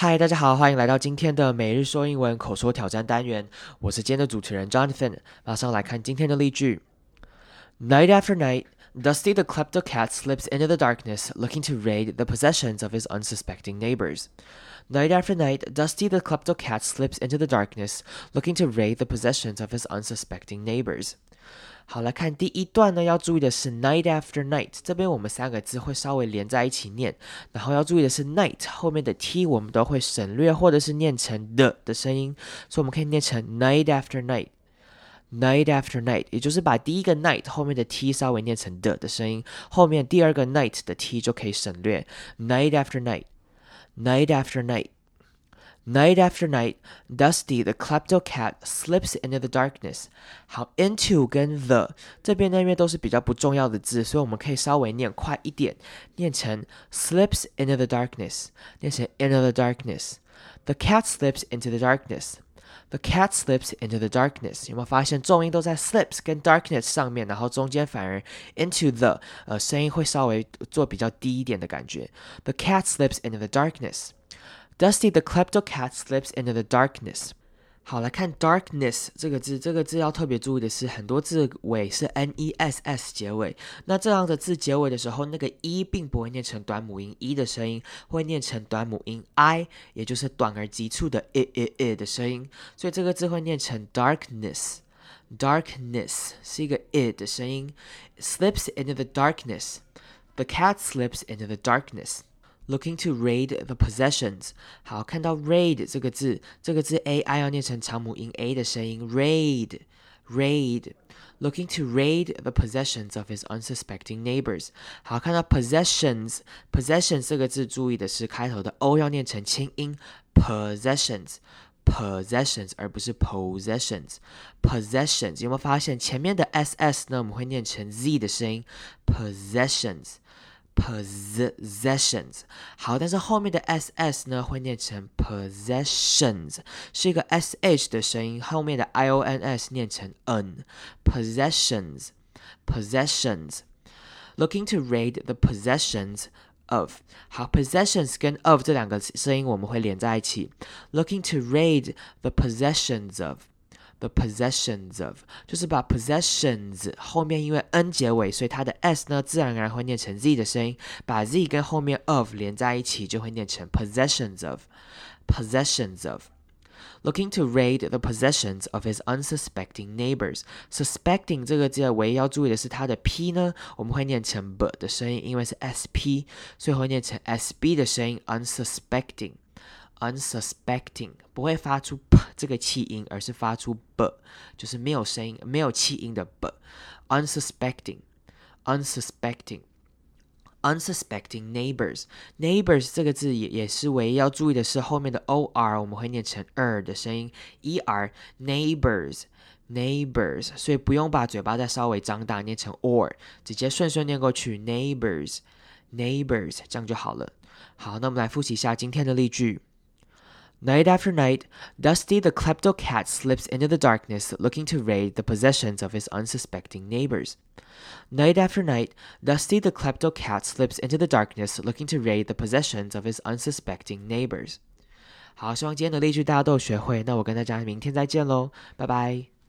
嗨，大家好，欢迎来到今天的每日说英文口说挑战单元，我是今天的主持人 Jonathan。马上来看今天的例句。Night after night, Dusty the klepto cat slips into the darkness, looking to raid the possessions of his unsuspecting neighbors. Night after night, Dusty the klepto cat slips into the darkness, looking to raid the possessions of his unsuspecting neighbors. 好，来看第一段呢，要注意的是 night after night， 这边我们三个字会稍微连在一起念，然后要注意的是 night 后面的 t 我们都会省略或者是念成的声音，所以我们可以念成 night after night。Night after night， 也就是把第一个 night 后面的 t 稍微念成的声音，后面第二个 night 的 t 就可以省略。Night after night，night after night。Night after night, Dusty the klepto cat slips into the darkness. 好 ，into 跟 the 这边呢，因为都是比较不重要的字，所以我们可以稍微念快一点，念成 slips into the darkness， 念成 into the darkness. The cat slips into the darkness.The cat slips into the darkness. 有没有发现重音都在 slips 跟 darkness 上面，然后中间反而 into the 声音会稍微做比较低一点的感觉。The cat slips into the darkness.Dusty the klepto cat slips into the darkness. 好，来看 darkness 这个字，这个字要特别注意的是，很多字尾是 ness 结尾。那这样的字结尾的时候，那个 e 并不会念成短母音 e 的声音，会念成短母音 i， 也就是短而急促的 的声音。所以这个字会念成 darkness。darkness 是一个 的声音。Slips into the darkness. The cat slips into the darkness.Looking to raid the possessions. 好，看到 raid 这个字，这个字 ai 要念成长母音 a 的声音 raid。Looking to raid the possessions of his unsuspecting neighbors. 好，看到 possessions 这个字，注意的是开头的 o 要念成轻音 possessions， 而不是 possessions。有没有发现前面的 ss 呢？我们会念成 z 的声音 possessions。好，但是后面的 ss 呢会念成 possessions， 是一个 sh 的声音，后面的 ions 念成 possessions。 Looking to raid the possessions of。 好， possessions 跟 of 这两个声音我们会连在一起。 Looking to raid the possessions of。The possessions of 就是把 possessions 后面因为 n 结尾，所以它的 s 呢自然而然会念成 z 的声音，把 z 跟后面 of 连在一起就会念成 possessions of。 Looking to raid the possessions of his unsuspecting neighbors. Suspecting 这个字唯一要注意的是它的 p 呢我们会念成 b 的声音，因为是 sp， 所以会念成 sb 的声音 unsuspecting。不会发出 p 这个气音，而是发出 b， 就是没有声音、没有气音的 b。unsuspecting neighbors。 neighbors 这个字也是唯一要注意的是后面的 or 我们会念成 的声音 neighbors， 所以不用把嘴巴再稍微张大念成 or， 直接顺念过去 neighbors， 这样就好了。好，那我们来复习一下今天的例句。Night after night, Dusty the klepto cat slips into the darkness, looking to raid the possessions of his unsuspecting neighbors. Night after night, Dusty the klepto cat slips into the darkness, looking to raid the possessions of his unsuspecting neighbors. 好，希望今天的例句大家都有学会，那我跟大家明天再见喽，拜拜。